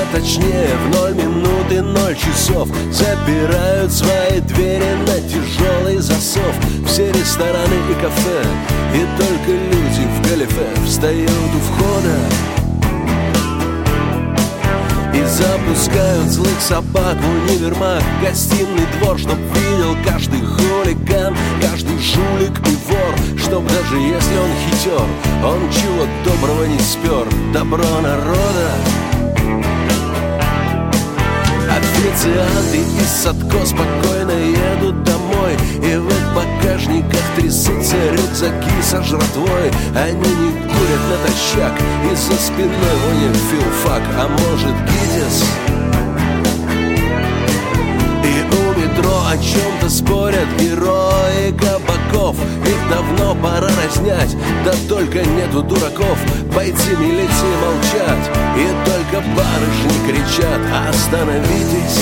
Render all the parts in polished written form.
точнее, в 0 минут и 0 часов запирают свои двери на тяжелый засов. Все рестораны и кафе, и только люди в галифе встают у входа и запускают злых собак в универмаг, гостиный двор, чтоб видел каждый хулиган, каждый жулик и вор, чтоб даже если он хитер, он чего доброго не спер. Добро народа. Официанты из Садко спокойно едут домой, и в багажниках трясутся рюкзаки со жратвой. Они не курят натощак, и за спиной у них филфак, а может ГИТИС. И у метро о чем-то спорят герои кабаков. Их давно пора разнять, да только нету дураков. Бойцы милиции молчат, и только барышни кричат: остановитесь!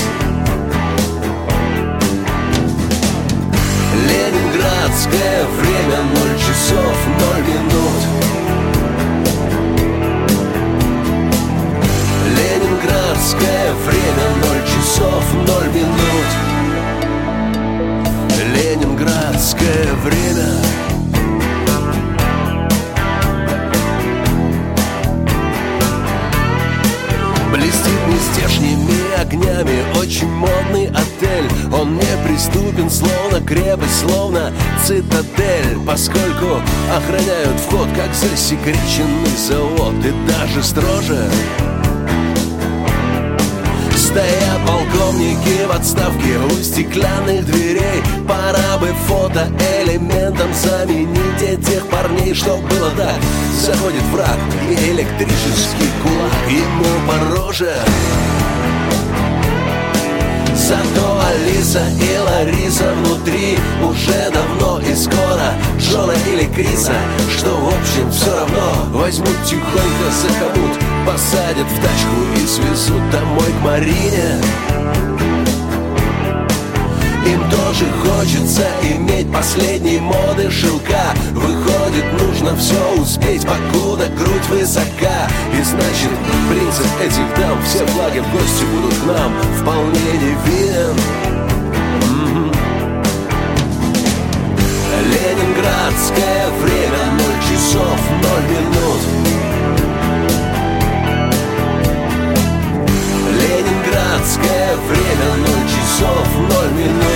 Ленинградское время, 0 часов 0 минут. Ленинградское время, 0 часов 0 минут. Ленинградское время. Блестит нездешними огнями очень модный отель. Он неприступен, словно крепость, словно цитадель, поскольку охраняют вход, как засекреченный завод. И даже строже стоят полковники в отставке у стеклянных дверей. Пора бы фотоэлементом заменить этих парней, чтоб было так. Заходит враг и электрический кулак ему по роже. Зато Алиса и Лариса внутри уже давно и скоро Жора или Криса, что в общем все равно, возьмут тихонько за хомут, посадят в тачку и свезут домой к Марине. Им тоже хочется иметь последней моды шелка. Выходит, нужно все успеть, покуда грудь высока. И значит, принцип этих дам, все флаги в гости будут к нам вполне невинен. Ленинградское время, 0 часов 0 минут. Ленинградское время, 0 часов 0 минут.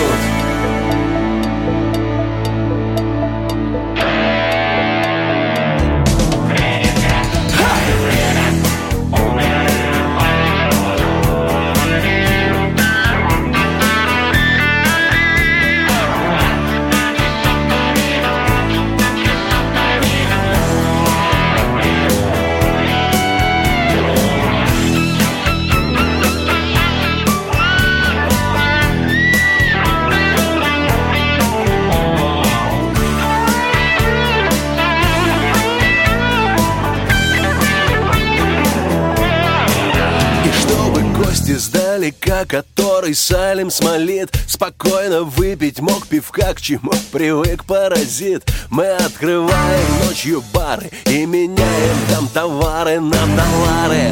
Издалека, который Салим смолит, спокойно выпить мог пивка, к чему привык паразит. Мы открываем ночью бары и меняем там товары на доллары.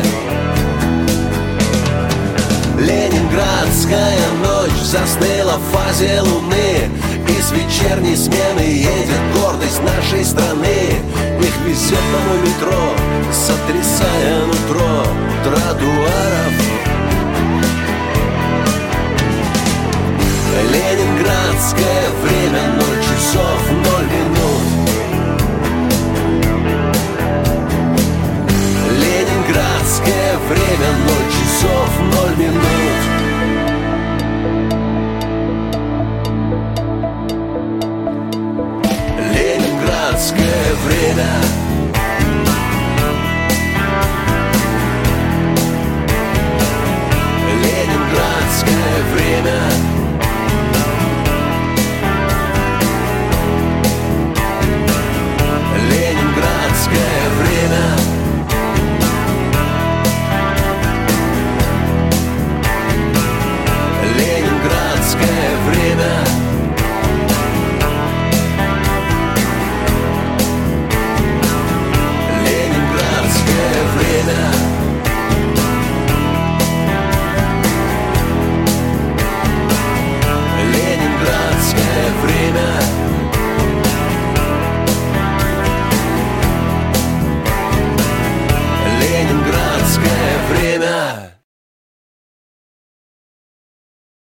Ленинградская ночь застыла в фазе луны, и с вечерней смены едет гордость нашей страны. Их везет на метро, сотрясая нутро тротуаров. Ленинградское время, 0 часов 0 минут.